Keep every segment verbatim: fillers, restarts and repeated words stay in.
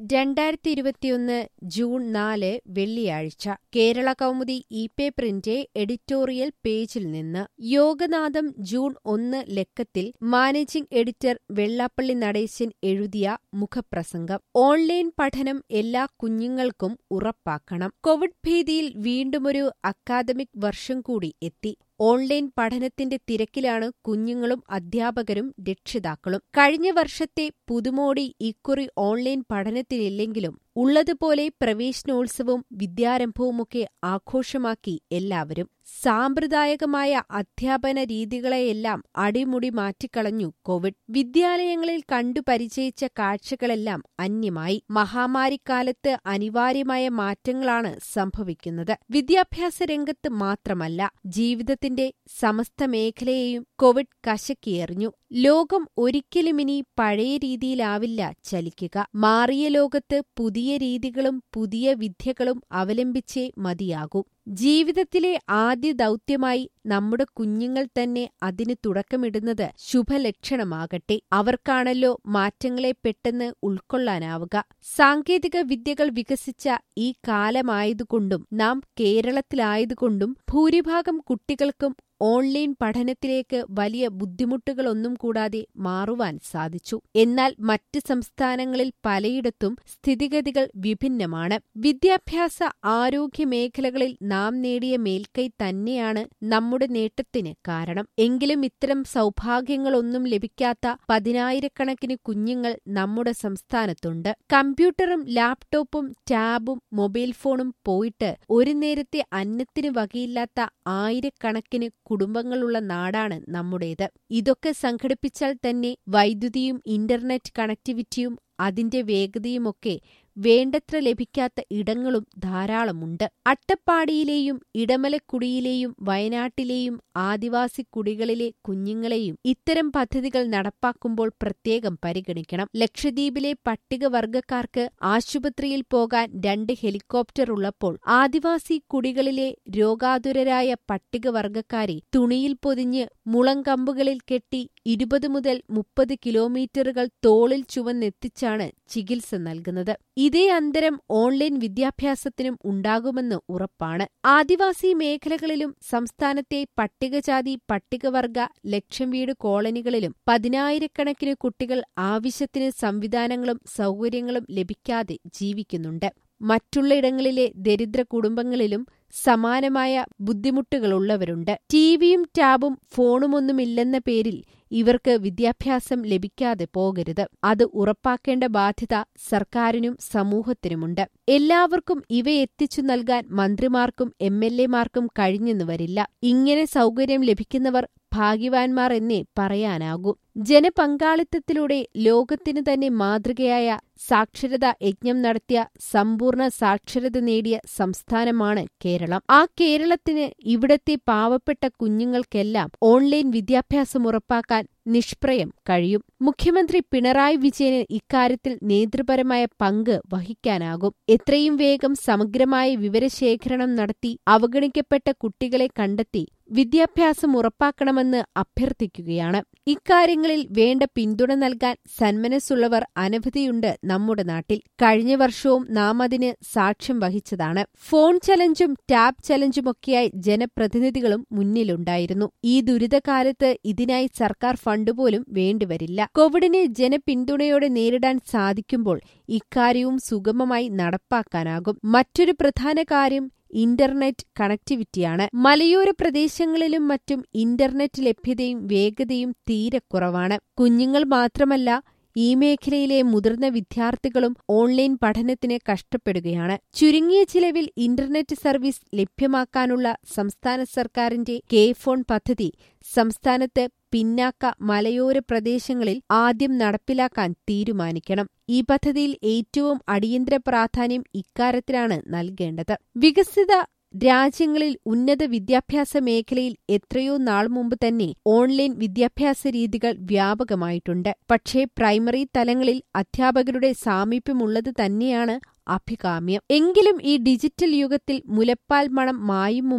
രണ്ടായിരത്തി ഇരുപത്തിയൊന്ന് ജൂൺ നാല് വെള്ളിയാഴ്ച കേരള കൗമുദി ഇ പേപ്പറിന്റെ എഡിറ്റോറിയൽ പേജിൽ നിന്ന് യോഗനാഥം ജൂൺ ഒന്ന് ലക്കത്തിൽ മാനേജിംഗ് എഡിറ്റർ വെള്ളാപ്പള്ളി നടേശൻ എഴുതിയ മുഖപ്രസംഗം. ഓൺലൈൻ പഠനം എല്ലാ കുഞ്ഞുങ്ങൾക്കും ഉറപ്പാക്കണം. കോവിഡ് ഭീതിയിൽ വീണ്ടുമൊരു അക്കാദമിക് വർഷം കൂടി എത്തി. ഓൺലൈൻ പഠനത്തിന്റെ തിരക്കിലാണ് കുഞ്ഞുങ്ങളും അധ്യാപകരും രക്ഷിതാക്കളും. കഴിഞ്ഞ വർഷത്തെ പുതുമോടി ഇക്കുറി ഓൺലൈൻ പഠനത്തിനില്ലെങ്കിലും ഉള്ളതുപോലെ പ്രവേശനോത്സവവും വിദ്യാരംഭവുമൊക്കെ ആഘോഷമാക്കി എല്ലാവരും. സാമ്പ്രദായികമായ അധ്യാപന രീതികളെയെല്ലാം അടിമുടി മാറ്റിക്കളഞ്ഞു കോവിഡ്. വിദ്യാലയങ്ങളിൽ കണ്ടു പരിചയിച്ച കാഴ്ചകളെല്ലാം അന്യമായി. മഹാമാരിക്കാലത്ത് അനിവാര്യമായ മാറ്റങ്ങളാണ് സംഭവിക്കുന്നത്. വിദ്യാഭ്യാസ രംഗത്ത് മാത്രമല്ല, ജീവിതത്തിന്റെ സമസ്ത മേഖലയെയും കോവിഡ് കശക്കിയെറിഞ്ഞു. ലോകം ഒരിക്കലുമിനി പഴയ രീതിയിലാവില്ല ചലിക്കുക. മാറിയ ലോകത്ത് പുതിയ രീതികളും പുതിയ വിദ്യകളും അവലംബിച്ചേ മതിയാകൂ. ജീവിതത്തിലെ ആദ്യ ദൗത്യമായി നമ്മുടെ കുഞ്ഞുങ്ങൾ തന്നെ അതിന് തുടക്കമിടുന്നത് ശുഭലക്ഷണമാകട്ടെ. അവർക്കാണല്ലോ മാറ്റങ്ങളെ പെട്ടെന്ന് ഉൾക്കൊള്ളാനാവുക. സാങ്കേതിക വിദ്യകൾ വികസിച്ച ഈ കാലമായതുകൊണ്ടും നാം കേരളത്തിലായതുകൊണ്ടും ഭൂരിഭാഗം കുട്ടികൾക്കും ഓൺലൈൻ പഠനത്തിലേക്ക് വലിയ ബുദ്ധിമുട്ടുകളൊന്നും കൂടാതെ മാറുവാൻ സാധിച്ചു. എന്നാൽ മറ്റ് സംസ്ഥാനങ്ങളിൽ പലയിടത്തും സ്ഥിതിഗതികൾ വിഭിന്നമാണ്. വിദ്യാഭ്യാസ ആരോഗ്യ മേഖലകളിൽ നാം നേടിയ മേൽക്കൈ തന്നെയാണ് നമ്മുടെ നേട്ടത്തിന് കാരണം. എങ്കിലും ഇത്തരം സൗഭാഗ്യങ്ങളൊന്നും ലഭിക്കാത്ത പതിനായിരക്കണക്കിന് കുഞ്ഞുങ്ങൾ നമ്മുടെ സംസ്ഥാനത്തുണ്ട്. കമ്പ്യൂട്ടറും ലാപ്ടോപ്പും ടാബും മൊബൈൽ ഫോണും പോയിട്ട് ഒരു നേരത്തെ അന്നത്തിന് വകയില്ലാത്ത ആയിരക്കണക്കിന് കുടുംബങ്ങളുള്ള നാടാണ് നമ്മുടേത്. ഇതൊക്കെ സംഘടിപ്പിച്ചാൽ തന്നെ വൈദ്യുതിയും ഇന്റർനെറ്റ് കണക്ടിവിറ്റിയും അതിന്റെ വേഗതയുമൊക്കെ വേണ്ടത്ര ലഭിക്കാത്ത ഇടങ്ങളും ധാരാളമുണ്ട്. അട്ടപ്പാടിയിലെയും ഇടമലക്കുടിയിലെയും വയനാട്ടിലെയും ആദിവാസി കുടികളിലെ കുഞ്ഞുങ്ങളെയും ഇത്തരം പദ്ധതികൾ നടപ്പാക്കുമ്പോൾ പ്രത്യേകം പരിഗണിക്കണം. ലക്ഷദ്വീപിലെ പട്ടികവർഗക്കാർക്ക് ആശുപത്രിയിൽ പോകാൻ രണ്ട് ഹെലികോപ്റ്റർ ഉള്ളപ്പോൾ ആദിവാസി കുടികളിലെ രോഗാതുരരായ പട്ടികവർഗക്കാരെ തുണിയിൽ പൊതിഞ്ഞ് മുളങ്കമ്പുകളിൽ കെട്ടി ഇരുപത് മുതൽ മുപ്പത് കിലോമീറ്ററുകൾ തോളിൽ ചുവന്നെത്തിച്ചാണ് ചികിത്സ നൽകുന്നത്. ഇതേ അന്തരം ഓൺലൈൻ വിദ്യാഭ്യാസത്തിനും ഉണ്ടാകുമെന്ന് ഉറപ്പാണ്. ആദിവാസി മേഖലകളിലും സംസ്ഥാനത്തെ പട്ടികജാതി പട്ടികവർഗ ലക്ഷം വീട് കോളനികളിലും പതിനായിരക്കണക്കിന് കുട്ടികൾ ആവശ്യത്തിന് സംവിധാനങ്ങളും സൗകര്യങ്ങളും ലഭിക്കാതെ ജീവിക്കുന്നുണ്ട്. മറ്റുള്ളയിടങ്ങളിലെ ദരിദ്ര കുടുംബങ്ങളിലും സമാനമായ ബുദ്ധിമുട്ടുകളുള്ളവരുണ്ട്. ടിവിയും ടാബും ഫോണുമൊന്നുമില്ലെന്ന പേരിൽ ഇവർക്ക് വിദ്യാഭ്യാസം ലഭിക്കാതെ പോകരുത്. അത് ഉറപ്പാക്കേണ്ട ബാധ്യത സർക്കാരിനും സമൂഹത്തിനുമുണ്ട്. എല്ലാവർക്കും ഇവ എത്തിച്ചു നൽകാൻ മന്ത്രിമാർക്കും എം എൽ എമാർക്കും കഴിഞ്ഞെന്നു വരില്ല. ഇങ്ങനെ സൗകര്യം ലഭിക്കുന്നവർ ഭാഗ്യവാന്മാർ എന്നേ പറയാനാകൂ. ജനപങ്കാളിത്തത്തിലൂടെ ലോകത്തിനു തന്നെ മാതൃകയായ സാക്ഷരതാ യജ്ഞം നടത്തിയ സമ്പൂർണ്ണ സാക്ഷരത നേടിയ സംസ്ഥാനമാണ് കേരളം. ആ കേരളത്തിന് ഇവിടത്തെ പാവപ്പെട്ട കുഞ്ഞുങ്ങൾക്കെല്ലാം ഓൺലൈൻ വിദ്യാഭ്യാസം ഉറപ്പാക്കാൻ നിഷ്പ്രയം കഴിയും. മുഖ്യമന്ത്രി പിണറായി വിജയന് ഇക്കാര്യത്തിൽ നേതൃപരമായ പങ്ക് വഹിക്കാനാകും. എത്രയും വേഗം സമഗ്രമായ വിവരശേഖരണം നടത്തി അവഗണിക്കപ്പെട്ട കുട്ടികളെ കണ്ടെത്തി വിദ്യാഭ്യാസം ഉറപ്പാക്കണമെന്ന് അഭ്യർത്ഥിക്കുകയാണ്. ഇക്കാര്യങ്ങളിൽ വേണ്ട പിന്തുണ നൽകാൻ സന്മനസ്സുള്ളവർ അനവധിയുണ്ട് നമ്മുടെ നാട്ടിൽ. കഴിഞ്ഞ വർഷവും നാം അതിന് സാക്ഷ്യം വഹിച്ചതാണ്. ഫോൺ ചലഞ്ചും ടാബ് ചലഞ്ചുമൊക്കെയായി ജനപ്രതിനിധികളും മുന്നിലുണ്ടായിരുന്നു. ഈ ദുരിതകാലത്ത് ഇതിനായി സർക്കാർ ഫണ്ട് പോലും വേണ്ടിവരില്ല. കോവിഡിനെ ജനപിന്തുണയോടെ നേരിടാൻ സാധിക്കുമ്പോൾ ഇക്കാര്യവും സുഗമമായി നടപ്പാക്കാനാകും. മറ്റൊരു പ്രധാന കാര്യം ഇന്റർനെറ്റ് കണക്ടിവിറ്റിയാണ്. മലയോര പ്രദേശങ്ങളിലും മറ്റും ഇന്റർനെറ്റ് ലഭ്യതയും വേഗതയും തീരെ കുറവാണ്. കുഞ്ഞുങ്ങൾ മാത്രമല്ല, ഈ മേഖലയിലെ മുതിർന്ന വിദ്യാർത്ഥികളും ഓൺലൈൻ പഠനത്തിന് കഷ്ടപ്പെടുകയാണ്. ചുരുങ്ങിയ ചിലവിൽ ഇന്റർനെറ്റ് സർവീസ് ലഭ്യമാക്കാനുള്ള സംസ്ഥാന സർക്കാരിന്റെ കെ ഫോൺ പദ്ധതി സംസ്ഥാനത്ത് പിന്നാക്ക മലയോര പ്രദേശങ്ങളിൽ ആദ്യം നടപ്പിലാക്കാൻ തീരുമാനിക്കണം. ഈ പദ്ധതിയിൽ ഏറ്റവും അടിയന്തര പ്രാധാന്യം ഇക്കാര്യത്തിലാണ് നൽകേണ്ടത്. വികസിത രാജ്യങ്ങളിൽ ഉന്നത വിദ്യാഭ്യാസ മേഖലയിൽ എത്രയോ നാൾ മുമ്പ് തന്നെ ഓൺലൈൻ വിദ്യാഭ്യാസ രീതികൾ വ്യാപകമായിട്ടുണ്ട്. പക്ഷേ പ്രൈമറി തലങ്ങളിൽ അധ്യാപകരുടെ സാമീപ്യമുള്ളത് തന്നെയാണ് അഭികാമ്യം. എങ്കിലും ഈ ഡിജിറ്റൽ യുഗത്തിൽ മുലപ്പാൽ മണം മായും മുമ്പ്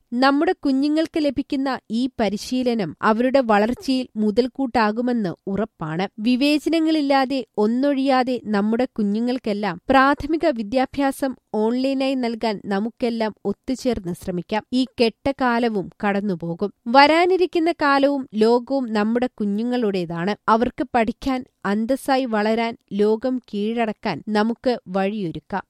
നമ്മുടെ കുഞ്ഞുങ്ങൾക്ക് ലഭിക്കുന്ന ഈ പരിശീലനം അവരുടെ വളർച്ചയിൽ മുതൽക്കൂട്ടാകുമെന്ന് ഉറപ്പാണ്. വിവേചനങ്ങളില്ലാതെ ഒന്നൊഴിയാതെ നമ്മുടെ കുഞ്ഞുങ്ങൾക്കെല്ലാം പ്രാഥമിക വിദ്യാഭ്യാസം ഓൺലൈനായി നൽകാൻ നമുക്കെല്ലാം ഒത്തുചേർന്ന് ശ്രമിക്കാം. ഈ കെട്ട കാലവും കടന്നുപോകും. വരാനിരിക്കുന്ന കാലവും ലോകവും നമ്മുടെ കുഞ്ഞുങ്ങളുടേതാണ്. അവർക്ക് പഠിക്കാൻ, അന്തസ്സായി വളരാൻ, ലോകം കീഴടക്കാൻ നമുക്ക് വഴിയൊരുക്കാം.